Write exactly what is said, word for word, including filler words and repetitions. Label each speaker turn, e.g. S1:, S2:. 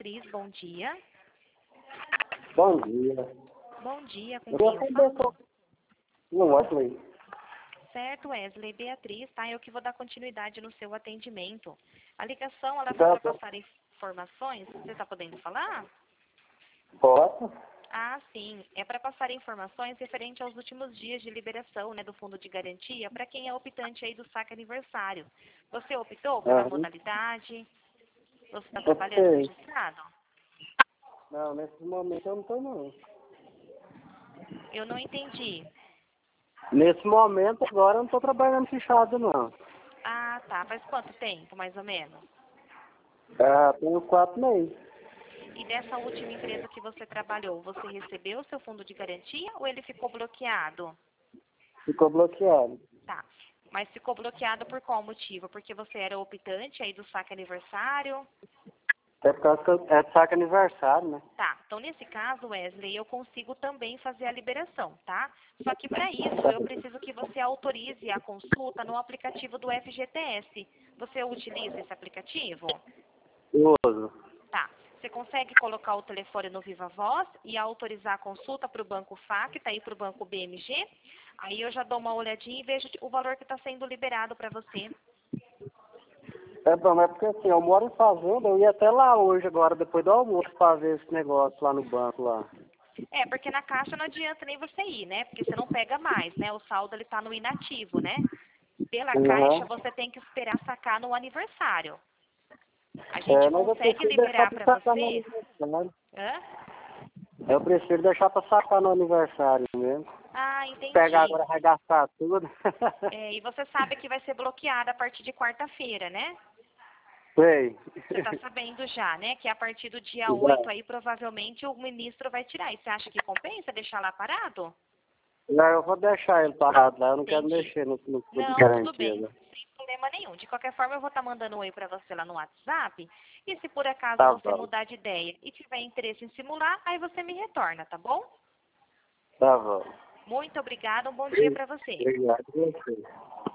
S1: Beatriz, bom dia.
S2: Bom dia.
S1: Bom dia, com
S2: Eu
S1: quem
S2: queria
S1: eu
S2: saber
S1: falo?
S2: no Wesley.
S1: Certo, Wesley, Beatriz, tá? Eu que vou dar continuidade no seu atendimento. A ligação, ela
S2: Tá
S1: foi para
S2: bom.
S1: passar informações. Você está podendo falar?
S2: Posso?
S1: Ah, sim. É para passar informações referente aos últimos dias de liberação, né, do fundo de garantia para quem é optante aí do saque aniversário. Você optou pela
S2: Aham.
S1: modalidade? Você está
S2: Eu
S1: trabalhando
S2: sei.
S1: registrado?
S2: Não, nesse momento eu não tô não.
S1: Eu não entendi.
S2: Nesse momento agora eu não tô trabalhando fichado não.
S1: Ah, tá. Faz quanto tempo, mais ou menos?
S2: Ah, tenho quatro meses.
S1: E dessa última empresa que você trabalhou, você recebeu o seu fundo de garantia ou ele ficou bloqueado?
S2: Ficou bloqueado.
S1: Tá. Mas ficou bloqueado por qual motivo? Porque você era optante aí do saque aniversário?
S2: É por causa que eu- é de saque aniversário, né?
S1: Tá. Então, nesse caso, Wesley, eu consigo também fazer a liberação, tá? Só que para isso, eu preciso que você autorize a consulta no aplicativo do F G T S. Você utiliza esse aplicativo?
S2: Uso.
S1: Tá. Você consegue colocar o telefone no Viva Voz e autorizar a consulta para o Banco Facta e para o Banco B M G? Aí eu já dou uma olhadinha e vejo o valor que está sendo liberado para você.
S2: É bom, é porque assim, eu moro em fazenda, eu ia até lá hoje agora, depois do almoço, pra ver esse negócio lá no banco lá.
S1: É, porque na caixa não adianta nem você ir, né? Porque você não pega mais, né? O saldo ele está no inativo, né? Pela caixa
S2: Uhum.
S1: você tem que esperar sacar no aniversário. A gente
S2: É, mas eu
S1: consegue
S2: prefiro deixar
S1: liberar
S2: pra
S1: para
S2: sacar no
S1: você?
S2: aniversário.
S1: Hã?
S2: Eu prefiro deixar pra sacar no aniversário mesmo.
S1: Ah,
S2: Pegar
S1: entendi.
S2: agora, arregaçar tudo.
S1: É, e você sabe que vai ser bloqueada a partir de quarta-feira, né?
S2: Sei.
S1: Você está sabendo já, né? Que a partir do dia
S2: Já.
S1: oito aí, provavelmente, o ministro vai tirar. E você acha que compensa deixar lá parado?
S2: Não, eu vou deixar ele parado lá, eu não quero
S1: Entendi.
S2: mexer no, no fundo de
S1: Não, tudo
S2: garantia.
S1: bem.
S2: Né?
S1: Sem problema nenhum. De qualquer forma, eu vou estar mandando um oi para você lá no WhatsApp. E se por acaso
S2: Tá
S1: você
S2: bom.
S1: mudar de ideia e tiver interesse em simular, aí você me retorna, tá bom?
S2: Tá bom.
S1: Muito obrigada. Um bom dia para você.
S2: Obrigado.